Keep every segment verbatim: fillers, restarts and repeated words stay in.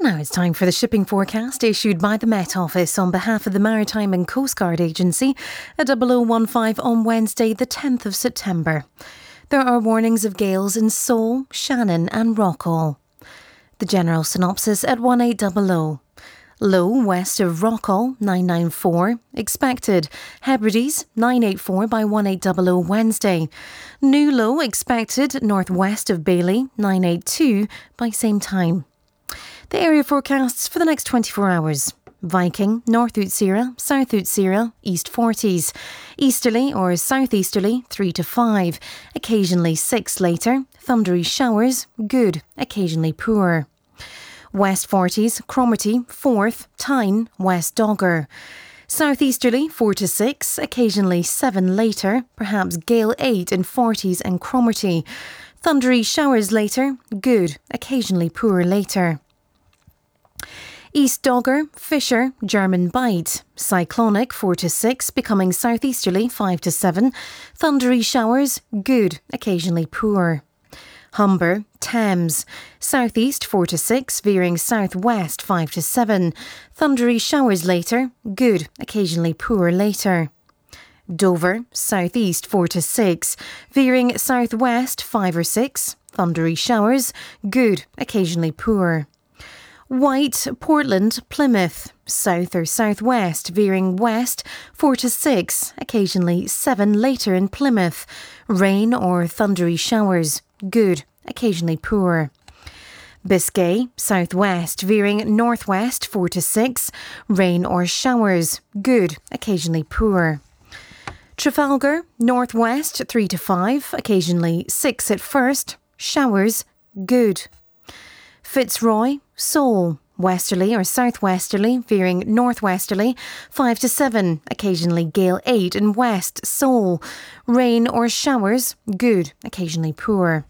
Now it's time for the shipping forecast issued by the Met Office on behalf of the Maritime and Coast Guard Agency at double oh one five on Wednesday the tenth of September. There are warnings of gales in Seoul, Shannon and Rockall. The general synopsis at one eight hundred. Low west of Rockall, nine nine four. Expected. Hebrides, nine eight four by one eight hundred Wednesday. New low expected northwest of Bailey, nine eight two by same time. The area forecasts for the next twenty-four hours. Viking, North Utsira, South Utsira, East forties. Easterly or southeasterly, three to five. Occasionally six later. Thundery showers, good, occasionally poor. West forties, Cromarty, fourth, Tyne, West Dogger. Southeasterly, four to six, occasionally seven later, perhaps gale eight in forties and Cromarty. Thundery showers later, good, occasionally poor later. East Dogger, Fisher, German Bight. Cyclonic, four to six, becoming southeasterly, five to seven. Thundery showers, good, occasionally poor. Humber, Thames. Southeast, four to six, veering southwest, five to seven. Thundery showers later, good, occasionally poor later. Dover, southeast, four to six, veering southwest, five or six. Thundery showers, good, occasionally poor. White, Portland, Plymouth. South or southwest, veering west, four to six, occasionally seven later in Plymouth. Rain or thundery showers, good, occasionally poor. Biscay, southwest, veering northwest, four to six. Rain or showers, good, occasionally poor. Trafalgar, northwest, three to five, occasionally six at first. Showers, good. Fitzroy, Seoul, westerly or southwesterly, veering northwesterly, five to seven, occasionally gale eight in west, Seoul. Rain or showers, good, occasionally poor.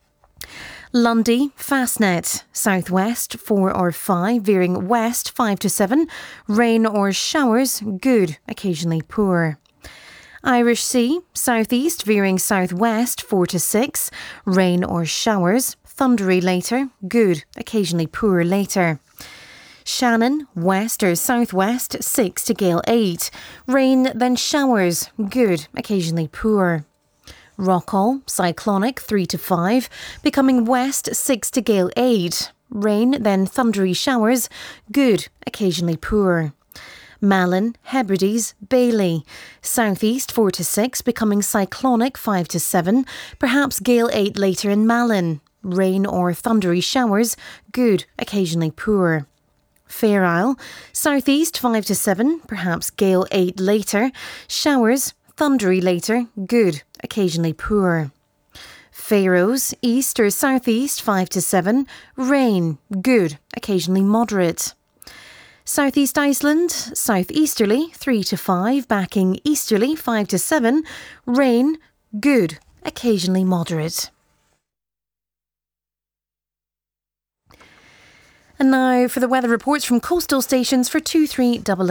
Lundy, Fastnet, southwest, four or five, veering west, five to seven. Rain or showers, good, occasionally poor. Irish Sea, southeast, veering southwest, four to six. Rain or showers, thundery later, good, occasionally poor later. Shannon, west or southwest, six to gale eight. Rain, then showers, good, occasionally poor. Rockall, cyclonic, three to five, becoming west, six to gale eight. Rain, then thundery showers, good, occasionally poor. Malin, Hebrides, Bailey. Southeast, four to six, becoming cyclonic, five to seven. Perhaps gale eight later in Malin. Rain or thundery showers, good, occasionally poor. Fair Isle, southeast, five to seven, perhaps gale eight later. Showers, thundery later, good, occasionally poor. Faroes, east or southeast, five to seven. Rain, good, occasionally moderate. Southeast Iceland, southeasterly, three to five, backing easterly, five to seven. Rain, good, occasionally moderate. And now for the weather reports from coastal stations for two three hundred.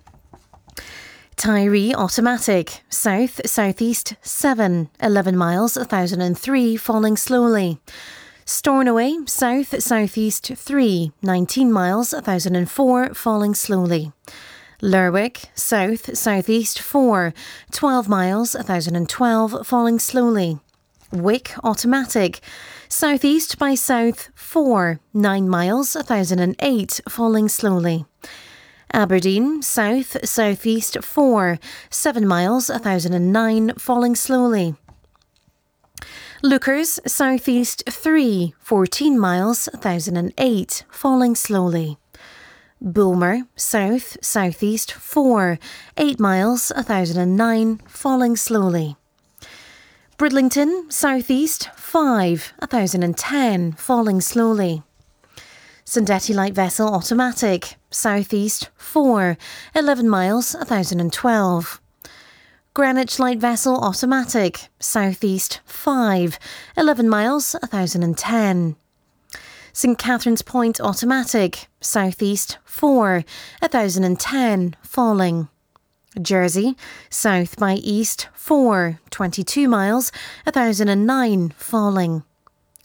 Tiree automatic, south, southeast, seven, eleven miles, one thousand three, falling slowly. Stornoway, south, southeast, three, nineteen miles, one thousand four, falling slowly. Lerwick, south, southeast, four, twelve miles, one thousand twelve, falling slowly. Wick, automatic, southeast by south, four, nine miles, one thousand eight, falling slowly. Aberdeen, south, southeast, four, seven miles, one thousand nine, falling slowly. Lookers, southeast, three, fourteen miles, one thousand eight, falling slowly. Bulmer, south, southeast, four, eight miles, one thousand nine, falling slowly. Bridlington, southeast, five, one thousand ten, falling slowly. Sandetti light vessel automatic, southeast, four, eleven miles, one thousand twelve. Greenwich light vessel automatic, southeast, five, eleven miles, one thousand ten. St Catherine's Point automatic, southeast, four, one thousand ten, falling. Jersey, south by east, four, twenty-two miles, one thousand nine, falling.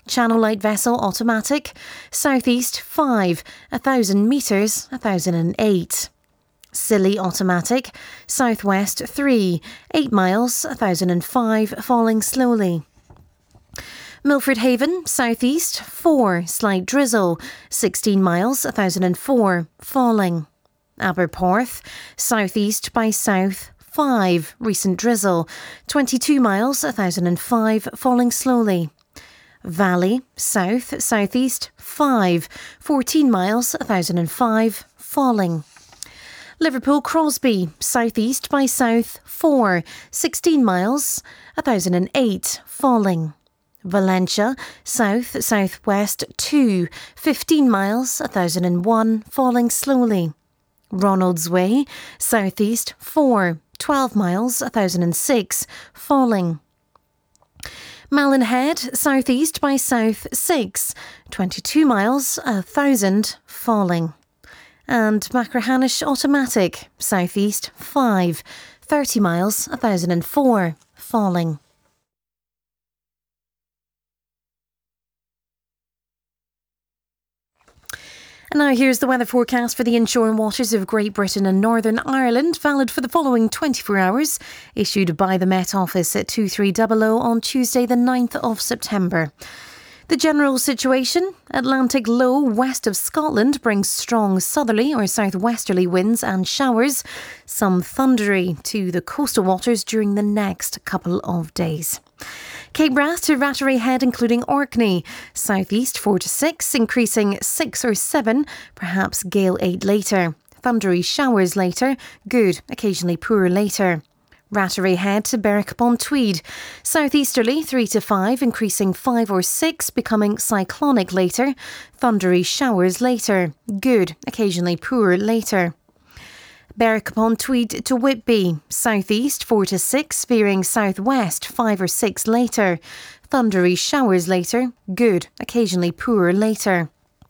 Channel Light Vessel automatic, southeast five, one thousand metres, one thousand eight. Scilly automatic, southwest three, eight miles, one thousand five, falling slowly. Milford Haven, southeast four, slight drizzle, sixteen miles, one thousand four, falling. Aberporth, southeast by south five, recent drizzle, twenty-two miles, one thousand five, falling slowly. Valley, south, southeast five, fourteen miles, one thousand five, falling. Liverpool Crosby, southeast by south four, sixteen miles, one thousand eight, falling. Valencia, south, southwest two, fifteen miles, one thousand one, falling slowly. Ronalds Way, southeast four, twelve miles, one thousand six, falling. Malin Head, southeast by south six, twenty-two miles, one thousand, falling. And Machrihanish automatic, southeast five, thirty miles, one thousand four, falling. And now here's the weather forecast for the inshore waters of Great Britain and Northern Ireland, valid for the following twenty-four hours, issued by the Met Office at two three hundred on Tuesday the ninth of September. The general situation: Atlantic low west of Scotland brings strong southerly or southwesterly winds and showers, some thundery to the coastal waters during the next couple of days. Cape Wrath to Rattery Head, including Orkney, southeast four to six, increasing six or seven, perhaps gale eight later. Thundery showers later, good, occasionally poor later. Rattery Head to Berwick upon Tweed, southeasterly three to five, increasing five or six, becoming cyclonic later. Thundery showers later, good, occasionally poor later. Berwick upon Tweed to Whitby, southeast four to six, veering southwest five or six later. Thundery showers later, good, occasionally poor later.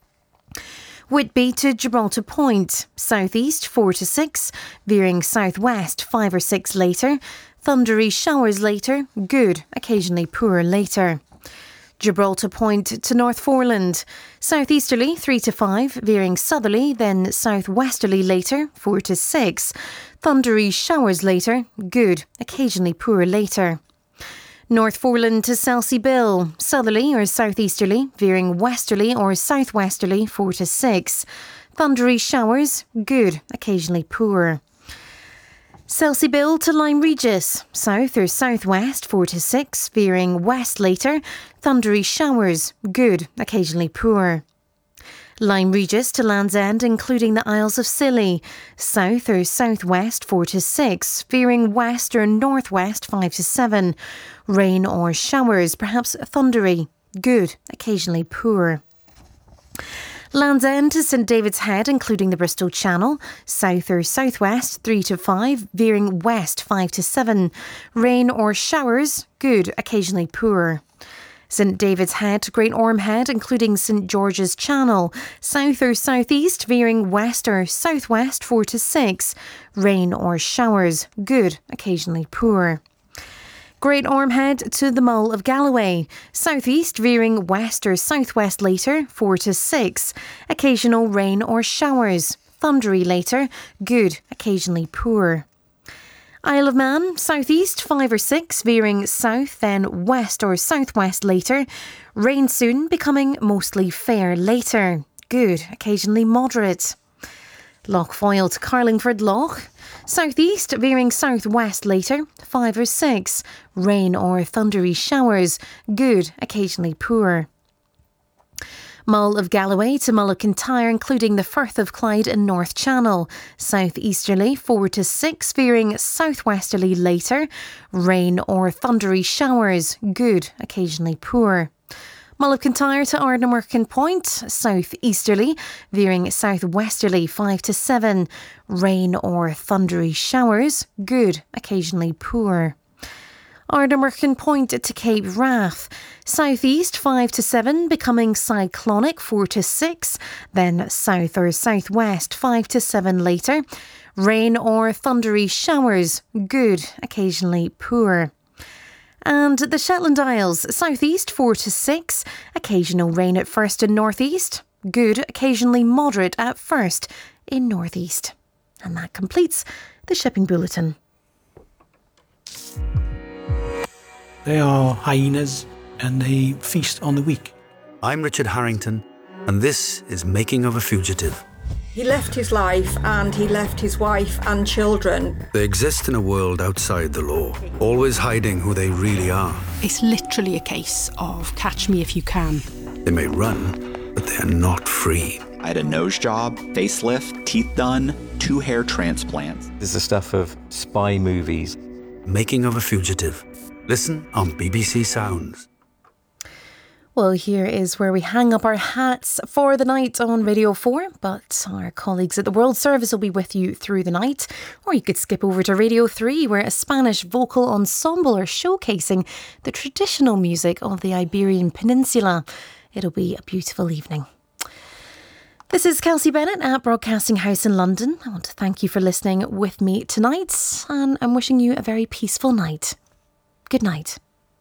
Whitby to Gibraltar Point, southeast four to six, veering southwest five or six later. Thundery showers later, good, occasionally poor later. Gibraltar Point to North Foreland, southeasterly three to five, veering southerly, then southwesterly later, four to six. Thundery showers later, good, occasionally poor later. North Foreland to Selsey Bill, southerly or southeasterly, veering westerly or southwesterly, four to six. Thundery showers, good, occasionally poor. Selsey Bill to Lyme Regis, south or southwest, four to six, veering west later. Thundery showers, good, occasionally poor. Lyme Regis to Land's End, including the Isles of Scilly, south or southwest, four to six, veering west or northwest, five to seven. Rain or showers, perhaps thundery, good, occasionally poor. Land's End to St David's Head, including the Bristol Channel, south or southwest, three to five, veering west, five to seven. Rain or showers, good, occasionally poor. St David's Head to Great Orme Head, including St George's Channel, south or southeast, veering west or southwest, four to six. Rain or showers, good, occasionally poor. Great Orme Head to the Mull of Galloway, southeast, veering west or southwest later, four to six. Occasional rain or showers, thundery later, good, occasionally poor. Isle of Man, southeast, five or six, veering south, then west or southwest later. Rain soon, becoming mostly fair later, good, occasionally moderate. Lough Foyle to Carlingford Lough, southeast, veering southwest later, five or six. Rain or thundery showers, good, occasionally poor. Mull of Galloway to Mull of Kintyre, including the Firth of Clyde and North Channel, southeasterly four to six, veering southwesterly later. Rain or thundery showers, good, occasionally poor. Mull of Kintyre to Ardnamurchan Point, southeasterly, veering southwesterly five to seven. Rain or thundery showers, good, occasionally poor. Ardnamurchan Point to Cape Wrath, southeast five to seven, becoming cyclonic four to six, then south or southwest five to seven later. Rain or thundery showers, good, occasionally poor. And the Shetland Isles, southeast four to six. Occasional rain at first in northeast. Good, occasionally moderate at first in northeast. And that completes the shipping bulletin. They are hyenas and they feast on the weak. I'm Richard Harrington, and this is Making of a Fugitive. He left his life and he left his wife and children. They exist in a world outside the law, always hiding who they really are. It's literally a case of catch me if you can. They may run, but they are not free. I had a nose job, facelift, teeth done, two hair transplants. This is the stuff of spy movies. Making of a Fugitive. Listen on B B C Sounds. Well, here is where we hang up our hats for the night on Radio four, but our colleagues at the World Service will be with you through the night. Or you could skip over to Radio three, where a Spanish vocal ensemble are showcasing the traditional music of the Iberian Peninsula. It'll be a beautiful evening. This is Kelsey Bennett at Broadcasting House in London. I want to thank you for listening with me tonight, and I'm wishing you a very peaceful night. Good night.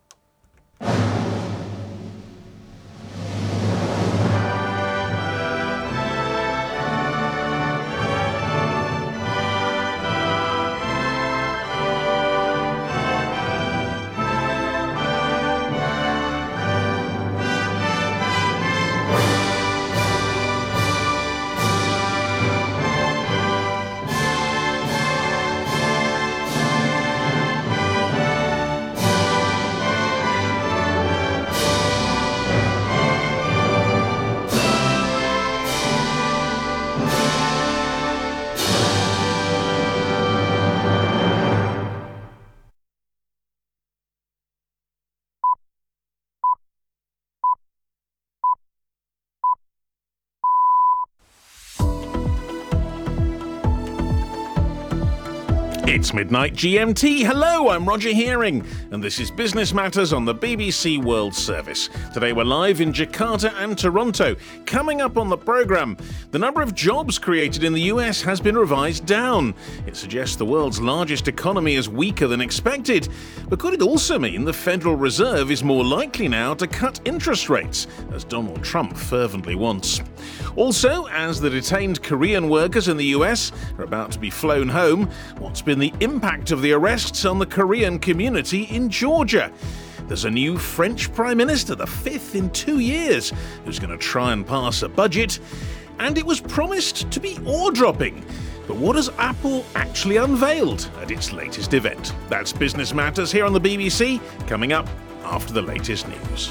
It's midnight G M T. Hello, I'm Roger Hearing, and this is Business Matters on the B B C World Service. Today we're live in Jakarta and Toronto. Coming up on the programme, the number of jobs created in the U S has been revised down. It suggests the world's largest economy is weaker than expected. But could it also mean the Federal Reserve is more likely now to cut interest rates, as Donald Trump fervently wants? Also, as the detained Korean workers in the U S are about to be flown home, what's been the impact of the arrests on the Korean community in Georgia? There's a new French Prime Minister, the fifth in two years, who's going to try and pass a budget. And it was promised to be ore-dropping. But what has Apple actually unveiled at its latest event? That's Business Matters here on the B B C, coming up after the latest news.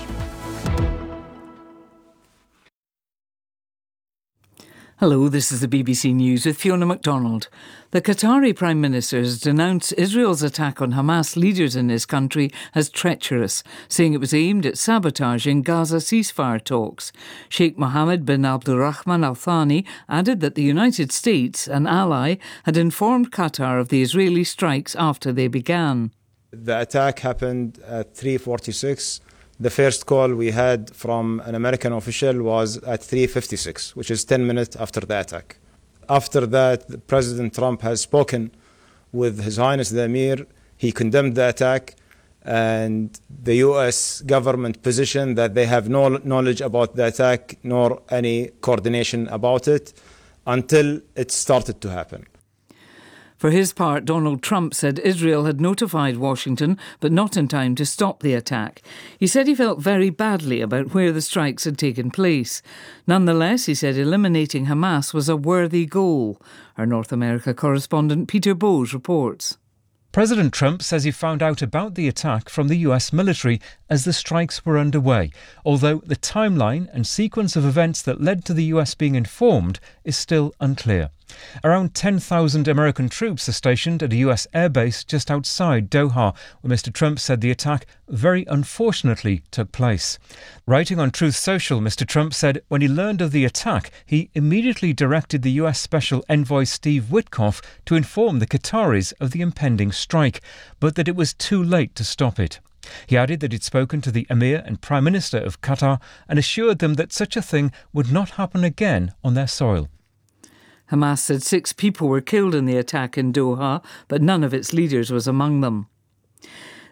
Hello, this is the B B C News with Fiona MacDonald. The Qatari Prime Minister has denounced Israel's attack on Hamas leaders in his country as treacherous, saying it was aimed at sabotaging Gaza ceasefire talks. Sheikh Mohammed bin Abdulrahman Al Thani added that the United States, an ally, had informed Qatar of the Israeli strikes after they began. The attack happened at three forty-six. The first call we had from an American official was at three fifty-six, which is ten minutes after the attack. After that, President Trump has spoken with His Highness the Emir. He condemned the attack, and the U S government positioned that they have no knowledge about the attack nor any coordination about it until it started to happen. For his part, Donald Trump said Israel had notified Washington, but not in time to stop the attack. He said he felt very badly about where the strikes had taken place. Nonetheless, he said eliminating Hamas was a worthy goal. Our North America correspondent Peter Bowes reports. President Trump says he found out about the attack from the U S military as the strikes were underway, although the timeline and sequence of events that led to the U S being informed is still unclear. Around ten thousand American troops are stationed at a U S airbase just outside Doha, where Mister Trump said the attack very unfortunately took place. Writing on Truth Social, Mister Trump said when he learned of the attack, he immediately directed the U S Special Envoy Steve Witkoff to inform the Qataris of the impending strike, but that it was too late to stop it. He added that he'd spoken to the Emir and Prime Minister of Qatar and assured them that such a thing would not happen again on their soil. Hamas said six people were killed in the attack in Doha, but none of its leaders was among them.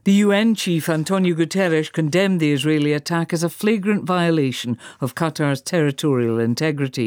The U N chief Antonio Guterres condemned the Israeli attack as a flagrant violation of Qatar's territorial integrity.